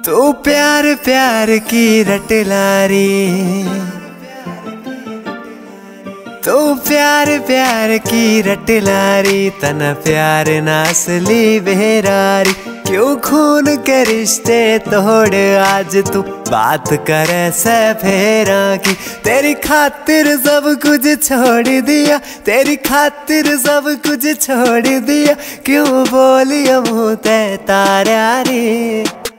तू प्यार प्यार की रट लारी, तू प्यार प्यार की रट लारी, तना प्यार नासली बेरारी। क्यों खून के रिश्ते तोड़ आज तू बात करे से फेरा की। तेरी खातिर सब कुछ छोड़ दिया, तेरी खातिर सब कुछ छोड़ दिया। क्यों बोलिया मुँह ते तारा रे,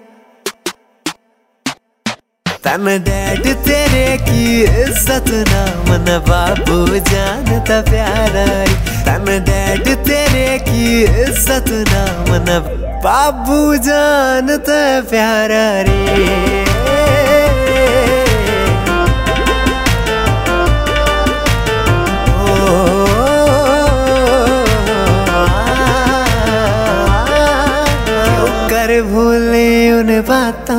तन डैड तेरे की इज्जत ना मन बाबू जानता प्यारा रे। तन डैड तेरे की इज्जत ना मन बाबू जानता प्यारा रे। कर भूले उन बातां,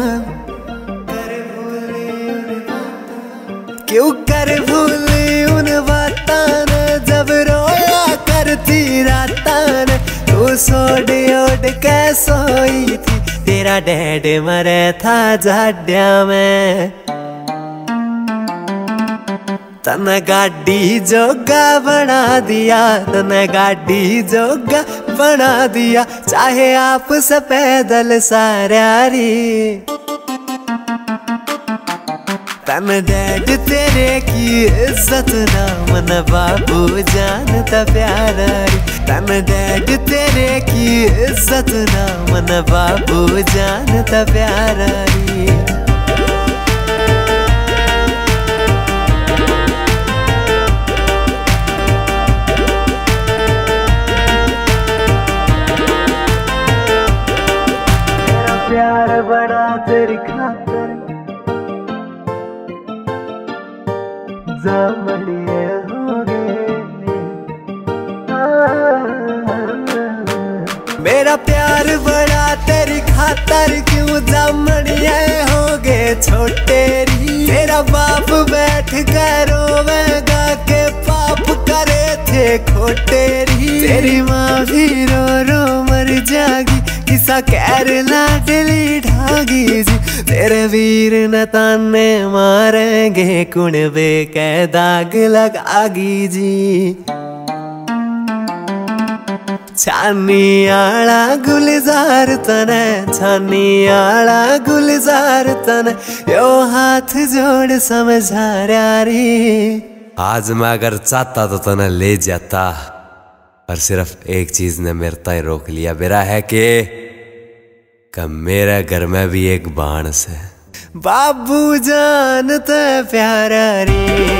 क्यों कर भूली उन बातां जब रोया करती रातां। तू सोड ओड के सोई थी, तेरा डैड मरे था जाड्या में। तन गाड़ी जोगा बना दिया, तन गाड़ी जोगा बना दिया। चाहे आप से पैदल सारी, तन डैड तेरे की इज्जत ना मन बाबू जानता प्यारा रे। तन डैड तेरे की इज्जत ना मन बाबू जानता प्यारा रे। मेरा प्यार बड़ा तेरी खातिर जामड़िए हो गए। मेरा प्यार बड़ा तेरी खातर क्यों जामड़िए हो गए छोटे री। तेरा बाप बैठ कर रोवेगा के पाप करे थे खोटे री। तेरी माँ भी रो रो मर जागी, किसा कैर लाडली ढागी जी। तेरे वीर न ताने मारेंगे, कुणबे के दाग लगागी जी। छानी आला गुलजार तने, छानी आला गुलजार तने, यो हाथ जोड़ समझा रे। आज मैं अगर चाहता तो तना ले जाता, पर सिर्फ एक चीज ने मेरे ताई रोक लिया। मेरा है कि मेरे घर में भी एक बाण से बाबू जानता प्यारा रे।